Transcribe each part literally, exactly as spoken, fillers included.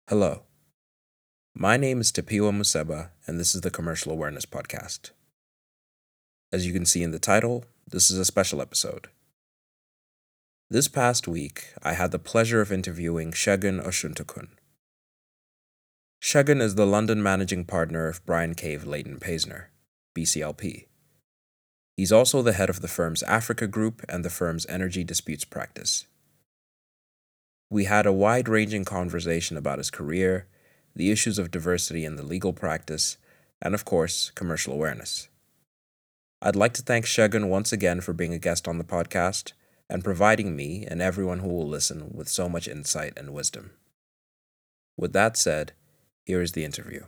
Hello, my name is Tapiwa Museba, and this is the Commercial Awareness Podcast. As you can see in the title, this is a special episode. This past week, I had the pleasure of interviewing Segun Osuntokun. Segun is the London managing partner of Bryan Cave Leighton Paisner, B C L P. He's also the head of the firm's Africa Group and the firm's Energy Disputes Practice. We had a wide-ranging conversation about his career, the issues of diversity in the legal practice, and of course, commercial awareness. I'd like to thank Segun once again for being a guest on the podcast and providing me and everyone who will listen with so much insight and wisdom. With that said, here is the interview.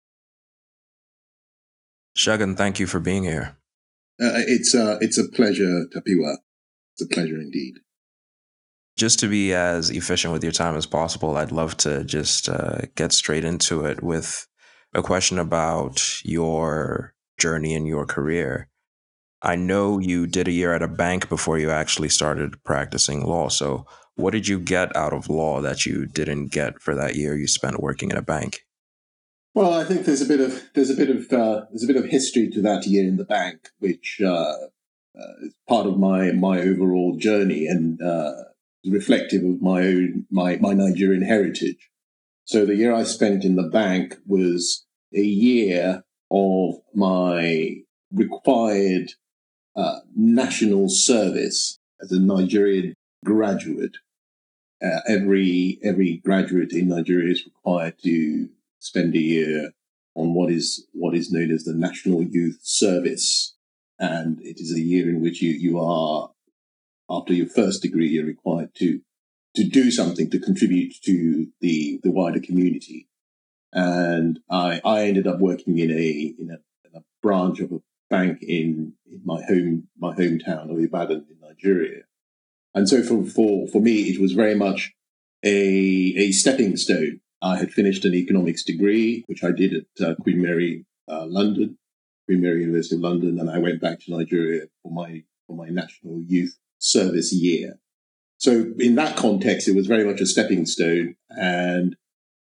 Segun, thank you for being here. Uh, it's, uh, it's a pleasure, Tapiwa. It's a pleasure indeed. Just to be as efficient with your time as possible, I'd love to just uh, get straight into it with a question about your journey and your career. I know you did a year at a bank before you actually started practicing law. So what did you get out of law that you didn't get for that year you spent working in a bank? Well, I think there's a bit of there's a bit of uh, there's a bit of history to that year in the bank, which uh, uh, is part of my my overall journey and uh, reflective of my own my my Nigerian heritage. So the year I spent in the bank was a year of my required uh, national service as a Nigerian graduate. Uh, every every graduate in Nigeria is required to spend a year on what is what is known as the National Youth Service, and it is a year in which you you are, after your first degree, you're required to to do something to contribute to the the wider community. And I I ended up working in a in a, in a branch of a bank in, in my home my hometown of Ibadan in Nigeria. And so for, for, for me, it was very much a, a stepping stone. I had finished an economics degree, which I did at uh, Queen Mary, uh, London, Queen Mary University of London, and I went back to Nigeria for my for my National Youth Service year. So in that context, it was very much a stepping stone, and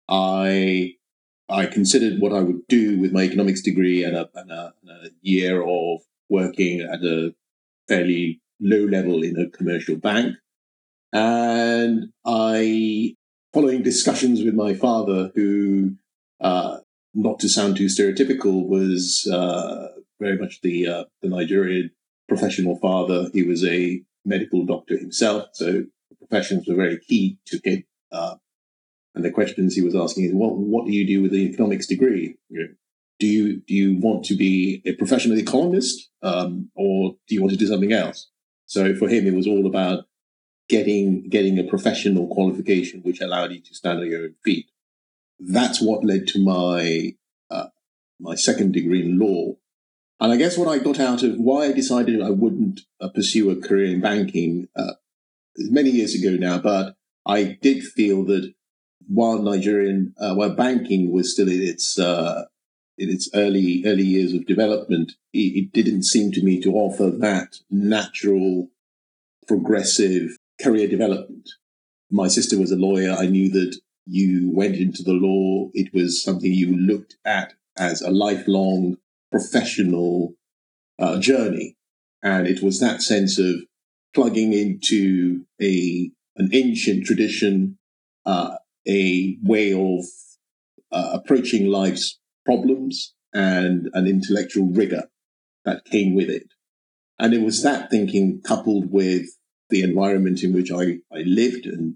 I I considered what I would do with my economics degree and a, and a, and a year of working at a fairly low level in a commercial bank. And I, following discussions with my father, who, uh, not to sound too stereotypical, was uh, very much the, uh, the Nigerian professional father. He was a medical doctor himself, so the professions were very key to him. Uh, and the questions he was asking is, what, what do you do with the economics degree? You know, do you do you want to be a professional economist, um, or do you want to do something else? So for him, it was all about getting getting a professional qualification which allowed you to stand on your own feet. That's what led to my uh, my second degree in law. And I guess what I got out of why I decided I wouldn't uh, pursue a career in banking uh, many years ago now, but I did feel that while Nigerian, uh, while banking was still in its uh, in its early early years of development, it, it didn't seem to me to offer that natural, progressive career development. My sister was a lawyer. I knew that you went into the law. It was something you looked at as a lifelong professional uh, journey. And it was that sense of plugging into a an ancient tradition, uh, a way of uh, approaching life's problems and an intellectual rigor that came with it. And it was that thinking coupled with the environment in which I, I lived and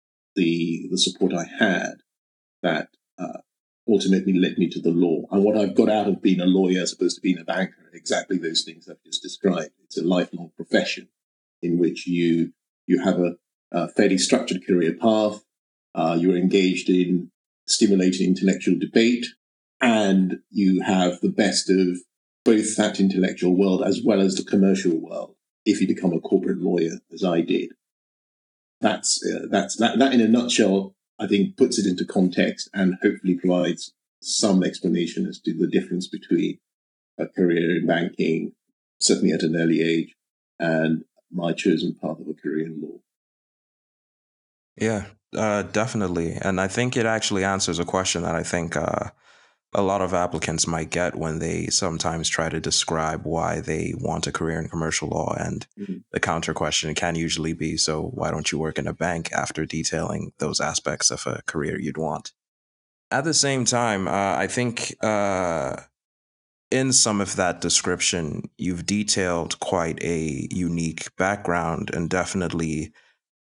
the the support I had that uh, ultimately led me to the law. And what I've got out of being a lawyer as opposed to being a banker, exactly those things I've just described. It's a lifelong profession in which you you have a, a fairly structured career path. Uh, you're engaged in stimulating intellectual debate, and you have the best of both that intellectual world as well as the commercial world if you become a corporate lawyer, as I did. That's uh, that's that, that in a nutshell, I think, puts it into context and hopefully provides some explanation as to the difference between a career in banking, certainly at an early age, and my chosen path of a career in law. Yeah, Uh, definitely. And I think it actually answers a question that I think uh, a lot of applicants might get when they sometimes try to describe why they want a career in commercial law. And Mhm. the counter question can usually be, so why don't you work in a bank, after detailing those aspects of a career you'd want? At the same time, uh, I think uh, in some of that description, you've detailed quite a unique background and definitely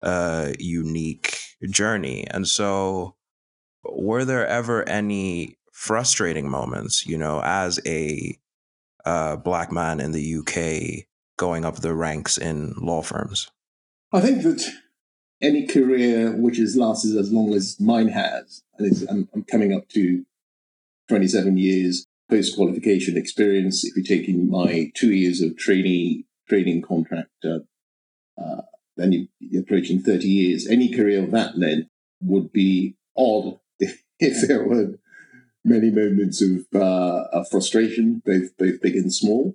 a unique journey. And so, were there ever any frustrating moments, you know, as a uh, black man in the U K going up the ranks in law firms? I think that any career which has lasted as long as mine has, and it's, I'm, I'm coming up to twenty-seven years post qualification experience. If you take in my two years of trainee training contract, uh, uh, then you, you're approaching thirty years. Any career of that length would be odd if, if there were many moments of, uh, of frustration, both both big and small,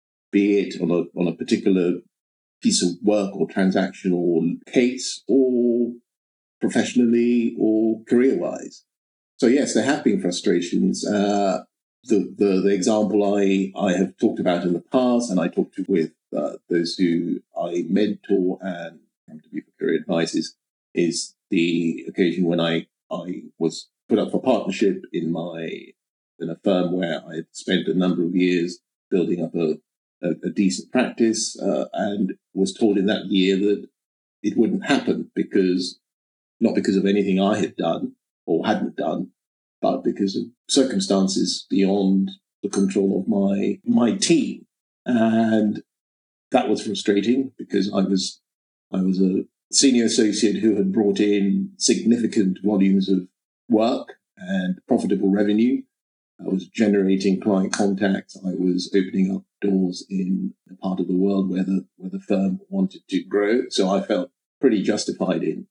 be it on a on a particular piece of work or transaction or case, or professionally or career wise. So yes, there have been frustrations. Uh, the, the the example I I have talked about in the past, and I talked to with uh, those who I mentor and come to me for career advice, is, is the occasion when I I was put up for partnership in my in a firm where I had spent a number of years building up a a, a decent practice, uh, and was told in that year that it wouldn't happen, because not because of anything I had done or hadn't done, but because of circumstances beyond the control of my my team. And that was frustrating, because I was I was a senior associate who had brought in significant volumes of work and profitable revenue. I was generating client contacts. I was opening up doors in a part of the world where the where the firm wanted to grow. So I felt pretty justified in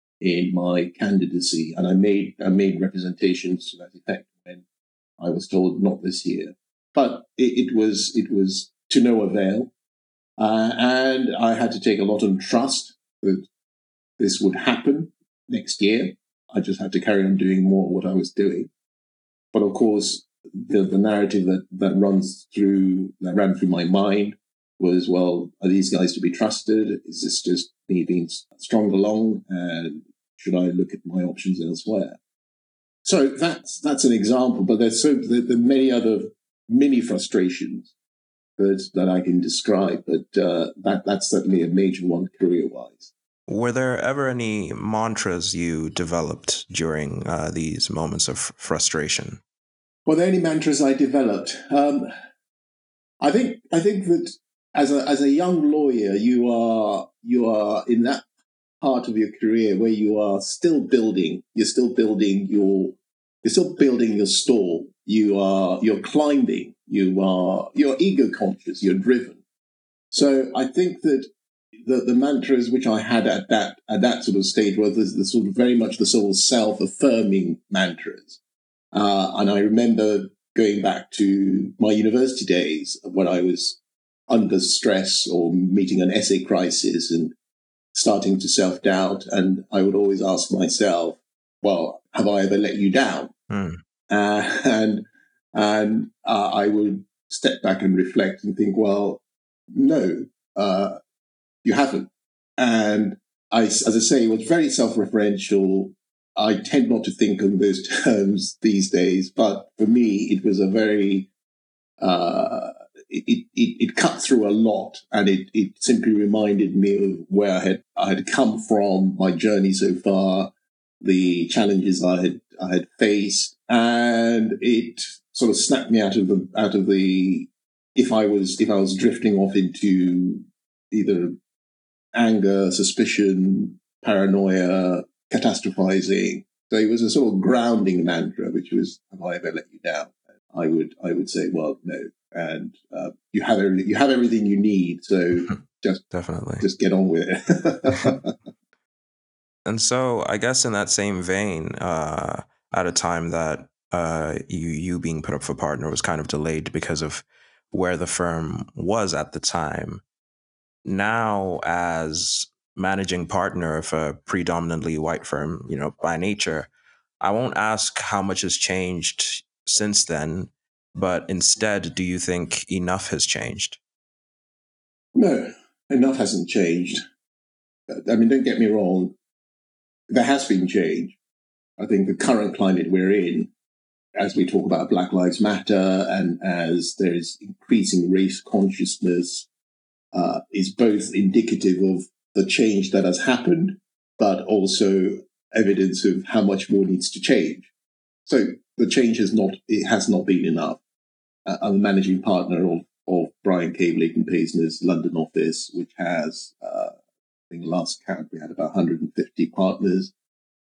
in my candidacy, and I made I made representations to that effect when I was told not this year. But it, it was it was to no avail, uh, and I had to take a lot of trust that this would happen next year. I just had to carry on doing more of what I was doing. But of course, the, the narrative that, that runs through that ran through my mind was, well, are these guys to be trusted? Is this just me being strung along? And should I look at my options elsewhere? So that's that's an example, but there's so there, there are many other mini frustrations that that I can describe. But uh, that that's certainly a major one career wise. Were there ever any mantras you developed during uh, these moments of frustration? Well, the only mantras I developed, um, I think, I think that as a as a young lawyer, you are you are in that part of your career where you are still building. You're still building your you're still building your stall. You are you're climbing. You are you're ego conscious. You're driven. So I think that the, the mantras which I had at that at that sort of stage were the, the sort of very much the sort of self affirming mantras. Uh, and I remember going back to my university days when I was under stress or meeting an essay crisis and starting to self doubt. And I would always ask myself, well, have I ever let you down? Mm. Uh, and and uh, I would step back and reflect and think, well, no, uh, you haven't. And I, as I say, it was very self-referential. I tend not to think in those terms these days, but for me, it was a very, uh, it, it, it cut through a lot, and it, it simply reminded me of where I had, I had come from, my journey so far, the challenges I had, I had faced, and it sort of snapped me out of the, out of the, if I was, if I was drifting off into either anger, suspicion, paranoia, catastrophizing. So it was a sort of grounding mantra, which was, "Have I ever let you down?" I would, I would say, "Well, no." And uh, you have everything, you have everything you need. So just, Definitely, just get on with it. And so, I guess in that same vein, uh, at a time that uh, you you being put up for partner was kind of delayed because of where the firm was at the time. Now, as managing partner of a predominantly white firm, you know, by nature, I won't ask how much has changed since then, but instead, do you think enough has changed? No, enough hasn't changed. I mean, don't get me wrong. There has been change. I think the current climate we're in, as we talk about Black Lives Matter and as there is increasing race consciousness, uh, is both indicative of the change that has happened, but also evidence of how much more needs to change. So the change has not, it has not been enough. Uh, I'm a managing partner of, of Bryan Cave Leighton Paisner's London office, which has, uh, I think last count, we had about one hundred fifty partners.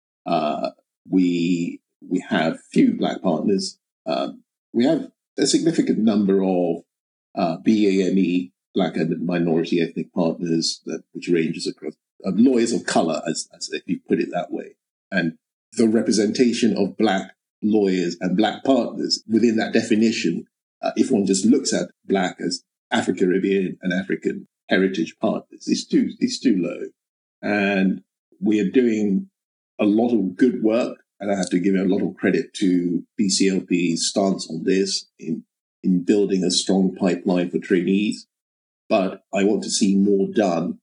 Uh, we we have few black partners. Um, we have a significant number of uh, B A M E, black and minority ethnic partners, that which ranges across uh, lawyers of color, as, as if you put it that way. And the representation of black lawyers and black partners within that definition, uh, if one just looks at black as Afro-Caribbean and African heritage partners, is too is too low. And we are doing a lot of good work, and I have to give a lot of credit to B C L P's stance on this in, in building a strong pipeline for trainees. But I want to see more done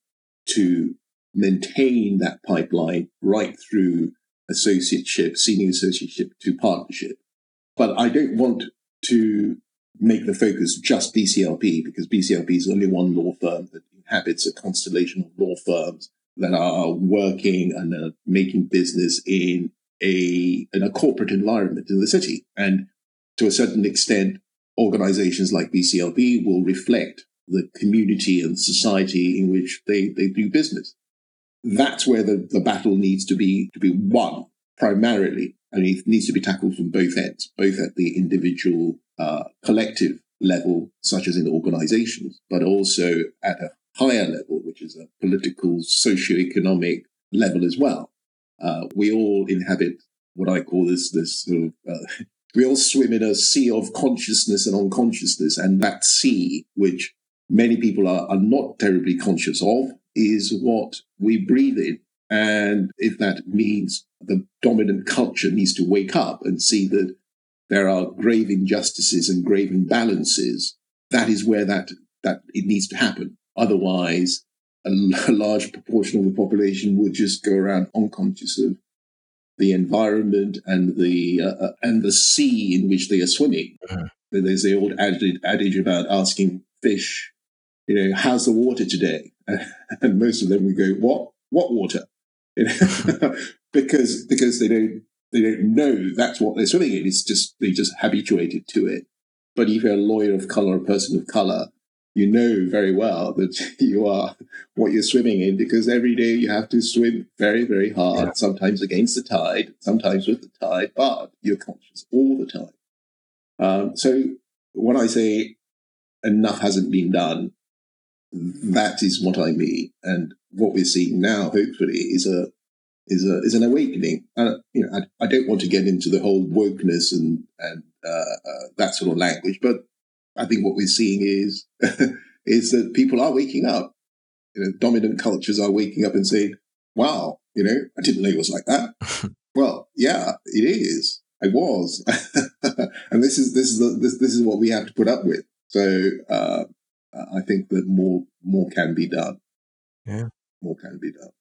to maintain that pipeline right through associateship, senior associateship to partnership. But I don't want to make the focus just B C L P, because B C L P is only one law firm that inhabits a constellation of law firms that are working and are making business in a in a corporate environment in the city. And to a certain extent, organizations like B C L P will reflect the community and society in which they, they do business. That's where the, the battle needs to be to be won primarily. I mean, it needs to be tackled from both ends, both at the individual uh, collective level, such as in organizations, but also at a higher level, which is a political, socio-economic level as well. Uh, we all inhabit what I call this, this sort of, uh, we all swim in a sea of consciousness and unconsciousness, and that sea, which many people are, are not terribly conscious of, is what we breathe in. And if that means the dominant culture needs to wake up and see that there are grave injustices and grave imbalances, that is where that, that it needs to happen. Otherwise, a, a large proportion of the population would just go around unconscious of the environment and the uh, and the sea in which they are swimming. Mm-hmm. There's the old adage, adage about asking fish, you know, how's the water today? And most of them would go, what? What water? You know? because because they don't they don't know that's what they're swimming in. It's just they just habituated to it. But if you're a lawyer of color, a person of color, you know very well that you are what you're swimming in, because every day you have to swim very, very hard, yeah. Sometimes against the tide, sometimes with the tide, but you're conscious all the time. Um, so when I say enough hasn't been done, that is what I mean. And what we're seeing now, hopefully, is a is a is an awakening. Uh, you know, I, I don't want to get into the whole wokeness and and uh, uh, that sort of language, but I think what we're seeing is is that people are waking up. You know, dominant cultures are waking up and saying, "Wow, you know, I didn't know it was like that." Well, yeah, it is. I was, and this is this is the, this this is what we have to put up with. So uh, I think that more more can be done. Yeah, more can be done.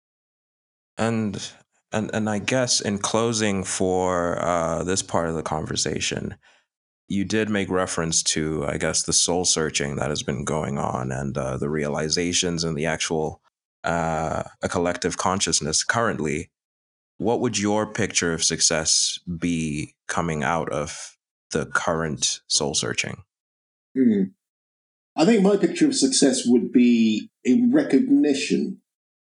And and and I guess in closing for uh, this part of the conversation, you did make reference to, I guess, the soul searching that has been going on, and uh, the realizations and the actual uh, a collective consciousness currently. What would your picture of success be coming out of the current soul searching? Hmm. I think my picture of success would be a recognition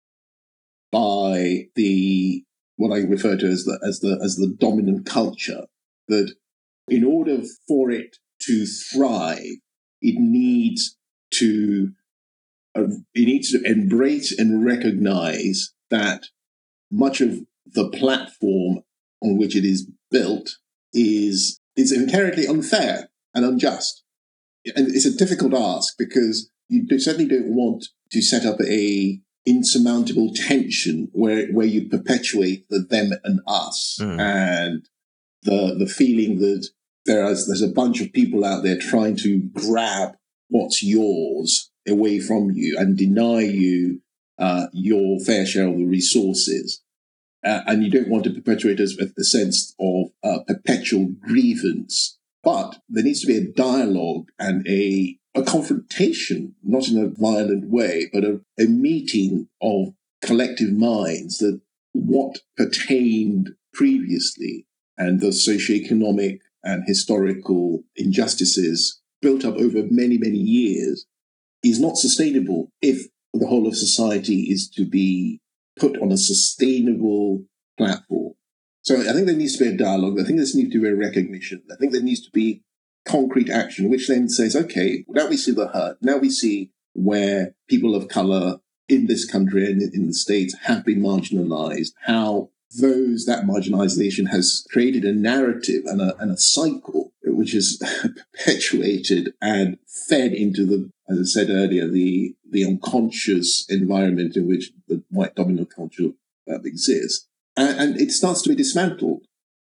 by the what I refer to as the as the as the dominant culture that in order for it to thrive, it needs to uh, it needs to embrace and recognize that much of the platform on which it is built is is inherently unfair and unjust. And it's a difficult ask, because you certainly don't want to set up a insurmountable tension where, where you perpetuate the them and us Mm. and the the feeling that there is there's a bunch of people out there trying to grab what's yours away from you and deny you uh, your fair share of the resources. Uh, and you don't want to perpetuate a, a sense of uh, perpetual grievance. But there needs to be a dialogue and a, a confrontation, not in a violent way, but a, a meeting of collective minds that what pertained previously and the socioeconomic and historical injustices built up over many, many years is not sustainable if the whole of society is to be put on a sustainable platform. So I think there needs to be a dialogue. I think there needs to be a recognition. I think there needs to be concrete action, which then says, okay, now we see the hurt. Now we see where people of color in this country and in the States have been marginalized, how those, that marginalization has created a narrative and a, and a cycle which is perpetuated and fed into the, as I said earlier, the, the unconscious environment in which the white dominant culture uh, exists. And, and it starts to be dismantled.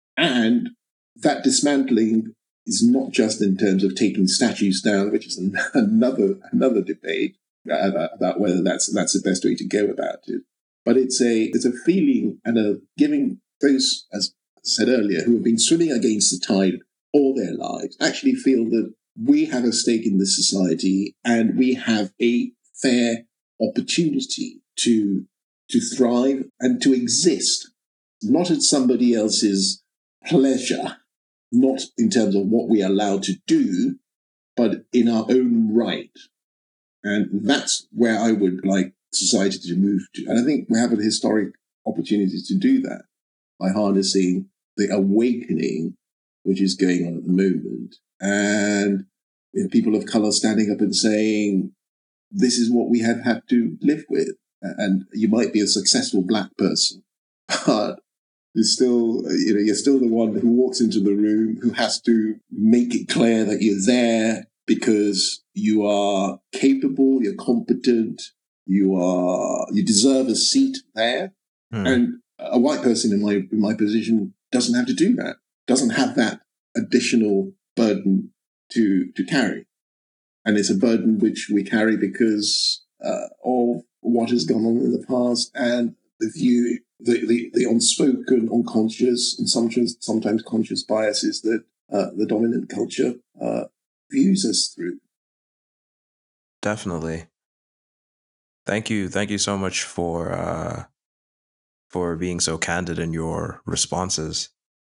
And that dismantling is not just in terms of taking statues down, which is an, another another debate about, about whether that's that's the best way to go about it. But it's a it's a feeling and a giving those, as I said earlier, who have been swimming against the tide all their lives, actually feel that we have a stake in this society and we have a fair opportunity to to thrive and to exist, not at somebody else's pleasure, not in terms of what we are allowed to do, but in our own right. And that's where I would like society to move to. And I think we have a historic opportunity to do that by harnessing the awakening which is going on at the moment. And you know, people of color standing up and saying, this is what we have had to live with. And you might be a successful black person, but you're still, you know, you're still the one who walks into the room, who has to make it clear that you're there because you are capable, you're competent, you are, you deserve a seat there. Hmm. And a white person in my in my position doesn't have to do that, doesn't have that additional burden to to carry. And it's a burden which we carry because uh, of what has gone on in the past and the view, the, the, the unspoken, unconscious, and sometimes, sometimes conscious biases that uh, the dominant culture uh, views us through. Definitely. Thank you. Thank you so much for uh, for being so candid in your responses.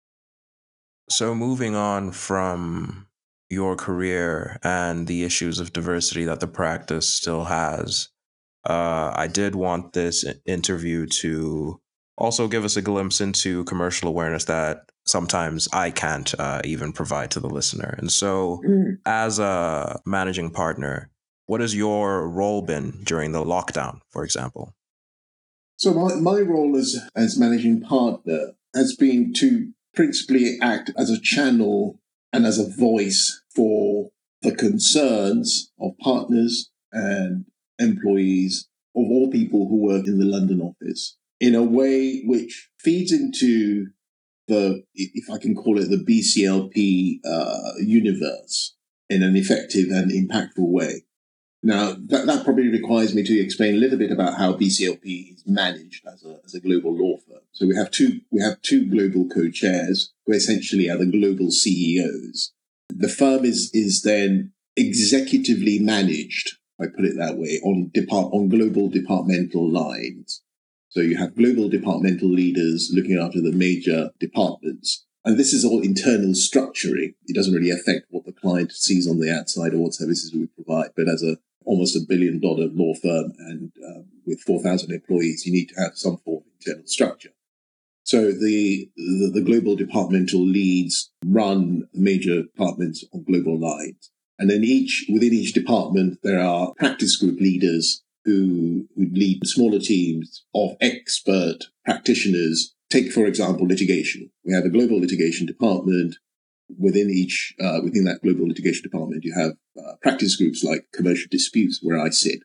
So moving on from your career and the issues of diversity that the practice still has, uh, I did want this interview to also give us a glimpse into commercial awareness that sometimes I can't uh, even provide to the listener. And so mm. as a managing partner, what has your role been during the lockdown, for example? So my, my role as, as managing partner has been to principally act as a channel and as a voice for the concerns of partners and employees of all people who work in the London office in a way which feeds into the, if I can call it, the B C L P uh, universe in an effective and impactful way. Now, that, that probably requires me to explain a little bit about how B C L P is managed as a, as a global law firm. So we have two we have two global co-chairs who essentially are the global C E Os. The firm is is then executively managed, if I put it that way, on depart on global departmental lines. So you have global departmental leaders looking after the major departments. And this is all internal structuring. It doesn't really affect what the client sees on the outside or what services we provide. But as a almost a billion dollar law firm and um, with four thousand employees, you need to have some form of internal structure. So the, the, the global departmental leads run major departments on global lines. And then each, within each department, there are practice group leaders who, who lead smaller teams of expert practitioners. Take, for example, litigation. We have a global litigation department. Within each, uh, within that global litigation department, you have uh, practice groups like commercial disputes, where I sit.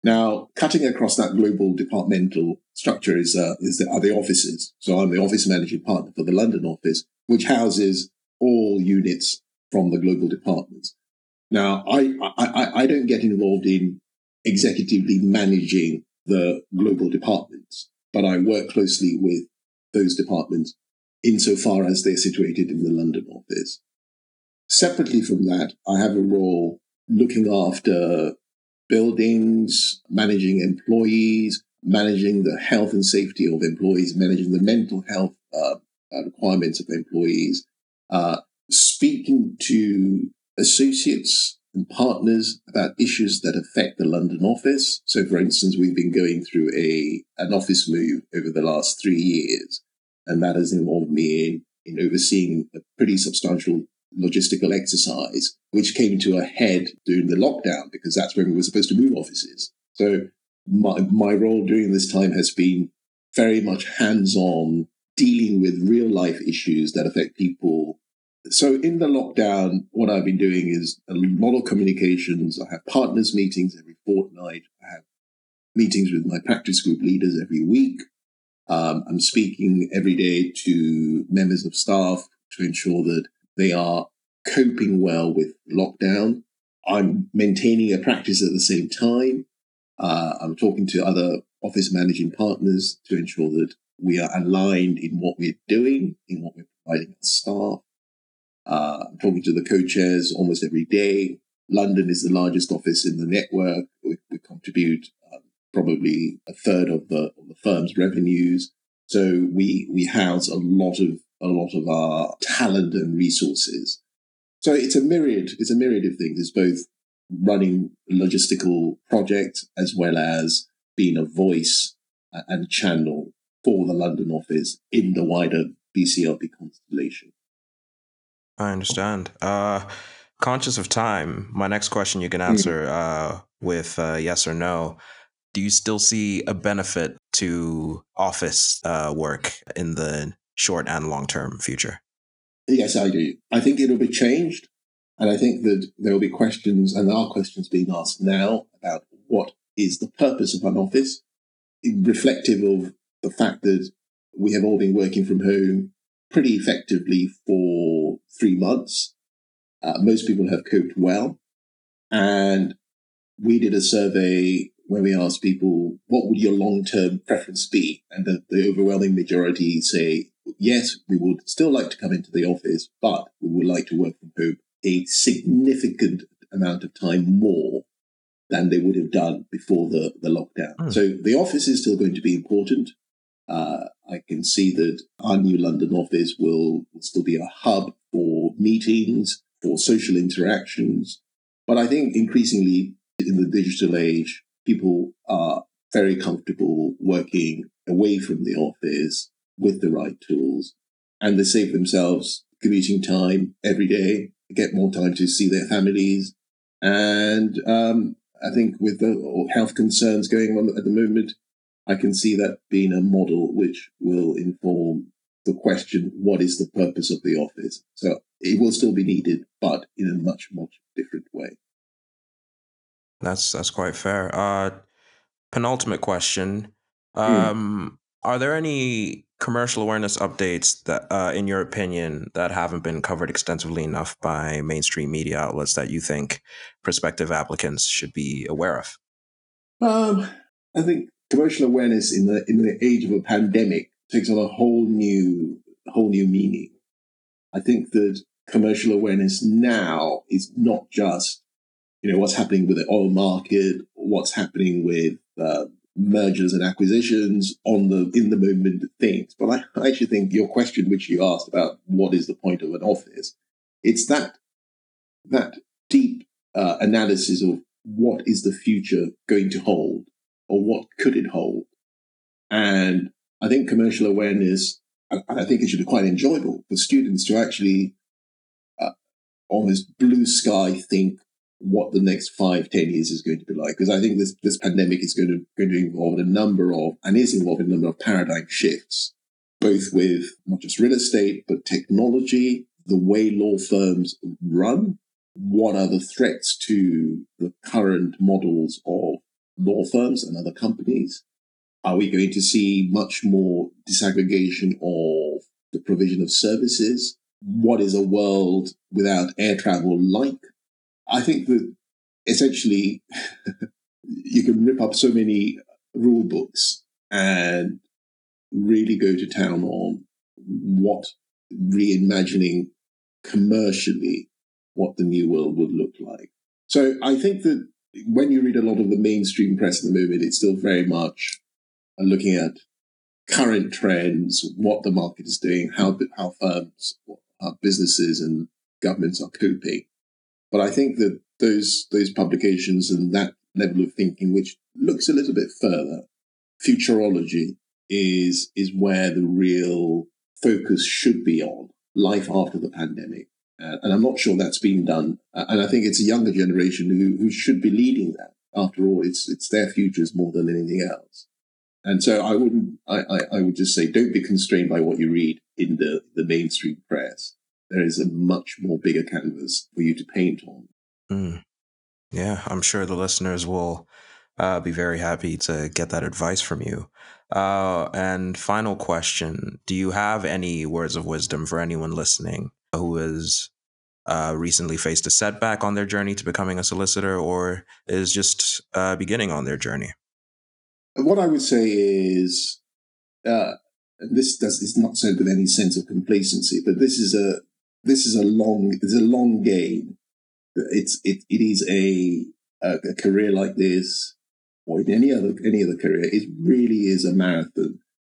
Now, cutting across that global departmental structure is, uh, is the, are the offices. So I'm the office managing partner for the London office, which houses all units from the global departments. Now, I, I, I don't get involved in executively managing the global departments, but I work closely with those departments insofar as they're situated in the London office. Separately from that, I have a role looking after buildings, managing employees, managing the health and safety of employees, managing the mental health uh, requirements of employees, uh, speaking to associates and partners about issues that affect the London office. So, for instance, we've been going through a an office move over the last three years, and that has involved me in, in overseeing a pretty substantial logistical exercise, which came to a head during the lockdown, because that's when we were supposed to move offices. So my, my role during this time has been very much hands-on, dealing with real-life issues that affect people. So in the lockdown, what I've been doing is a lot of communications. I have partners meetings every fortnight. I have meetings with my practice group leaders every week. Um, I'm speaking every day to members of staff to ensure that they are coping well with lockdown. I'm maintaining a practice at the same time. Uh, I'm talking to other office managing partners to ensure that we are aligned in what we're doing, in what we're providing our staff. Uh, I'm talking to the co-chairs almost every day. London is the largest office in the network. We, we contribute um, probably a third of the, of the firm's revenues. So we we house a lot of a lot of our talent and resources. So it's a myriad, it's a myriad of things. It's both running a logistical project as well as being a voice and channel for the London office in the wider B C L P constellation. I understand. Uh, conscious of time, my next question you can answer uh, with uh, yes or no. Do you still see a benefit to office uh, work in the short and long-term future? Yes, I do. I think it'll be changed. And I think that there will be questions, and there are questions being asked now about what is the purpose of an office, reflective of the fact that we have all been working from home pretty effectively for three months. Uh, most people have coped well. And we did a survey where we asked people, what would your long-term preference be? And the, the overwhelming majority say, yes, we would still like to come into the office, but we would like to work from home a significant amount of time more than they would have done before the, the lockdown. Mm. So the office is still going to be important. Uh, I can see that our new London office will, will still be a hub for meetings, for social interactions. But I think increasingly in the digital age, people are very comfortable working away from the office with the right tools, and they save themselves commuting time every day, get more time to see their families. And um, I think with the health concerns going on at the moment, I can see that being a model which will inform the question, what is the purpose of the office? So it will still be needed, but in a much, much different way. That's that's quite fair. Uh, penultimate question. Um, mm. Are there any commercial awareness updates that, uh, in your opinion, that haven't been covered extensively enough by mainstream media outlets that you think prospective applicants should be aware of? Um, I think commercial awareness in the in the age of a pandemic takes on a whole new whole new meaning. I think that commercial awareness now is not just, you know, what's happening with the oil market, what's happening with uh, mergers and acquisitions on the in the moment things. But I, I actually think your question, which you asked about what is the point of an office, it's that that deep uh, analysis of what is the future going to hold, or what could it hold. And I think commercial awareness, and I think it should be quite enjoyable for students to actually uh, almost blue sky think what the next five, ten years is going to be like. Because I think this, this pandemic is going to, going to involve a number of, and is involving a number of paradigm shifts, both with not just real estate, but technology, the way law firms run. What are the threats to the current models of law firms and other companies? Are we going to see much more disaggregation of the provision of services? What is a world without air travel like? I think that essentially you can rip up so many rule books and really go to town on what reimagining commercially what the new world would look like. So I think that when you read a lot of the mainstream press at the moment, it's still very much looking at current trends, what the market is doing, how how firms, how businesses and governments are coping. But I think that those those publications and that level of thinking, which looks a little bit further, futurology is is where the real focus should be on life after the pandemic. Uh, and I'm not sure that's been done. Uh, and I think it's a younger generation who who should be leading that. After all, it's it's their futures more than anything else. And so I wouldn't, I, I, I would just say, don't be constrained by what you read in the, the mainstream press. There is a much more bigger canvas for you to paint on. Mm. Yeah, I'm sure the listeners will uh, be very happy to get that advice from you. Uh, and final question, do you have any words of wisdom for anyone listening who has uh, recently faced a setback on their journey to becoming a solicitor or is just uh, beginning on their journey? What I would say is, uh, and this does is not said with any sense of complacency, but this is a this is a long it's a long game. It's it it is a, a a career like this, or in any other any other career. It really is a marathon,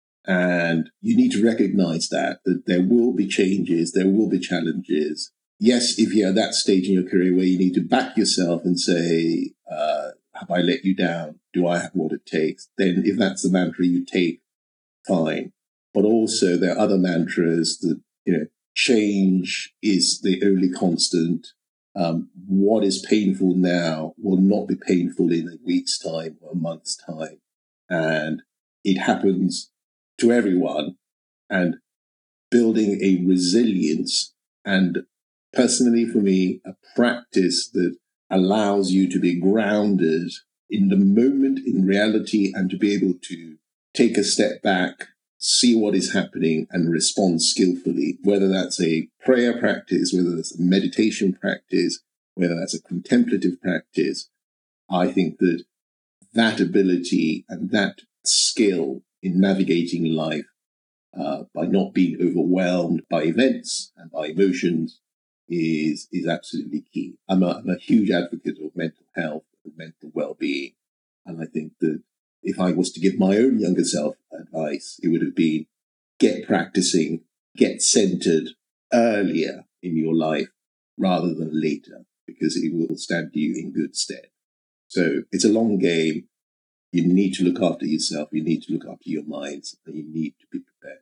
and you need to recognize that that there will be changes, there will be challenges. Yes, if you're at that stage in your career where you need to back yourself and say, uh, have I let you down? Do I have what it takes? Then if that's the mantra you take, fine. But also there are other mantras that, you know, change is the only constant. Um, what is painful now will not be painful in a week's time or a month's time. And it happens to everyone. And building a resilience and personally for me, a practice that allows you to be grounded in the moment, in reality, and to be able to take a step back, see what is happening, and respond skillfully, whether that's a prayer practice, whether that's a meditation practice, whether that's a contemplative practice. I think that that ability and that skill in navigating life uh, by not being overwhelmed by events and by emotions is is absolutely key. I'm a, I'm a huge advocate of mental health and mental well-being. And I think that if I was to give my own younger self advice, it would have been get practicing, get centered earlier in your life rather than later, because it will stand you in good stead. So it's a long game. You need to look after yourself. You need to look after your minds, and you need to be prepared.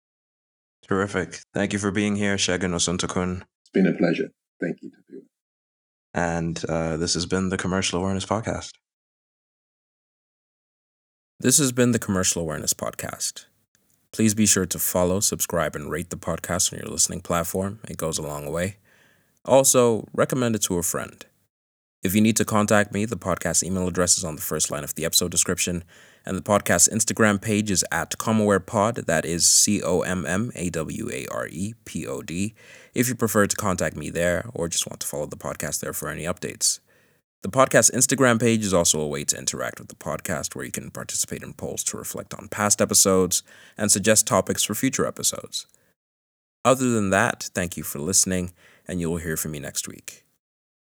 Terrific. Thank you for being here, Segun Osuntakun. It's been a pleasure. Thank you. And uh, this has been the Commercial Awareness Podcast. This has been the Commercial Awareness Podcast. Please be sure to follow, subscribe, and rate the podcast on your listening platform. It goes a long way. Also, recommend it to a friend. If you need to contact me, the podcast email address is on the first line of the episode description, and the podcast Instagram page is at ComAwarePod, that is C O M M A W A R E P O D, if you prefer to contact me there or just want to follow the podcast there for any updates. The podcast Instagram page is also a way to interact with the podcast, where you can participate in polls to reflect on past episodes and suggest topics for future episodes. Other than that, thank you for listening, and you will hear from me next week.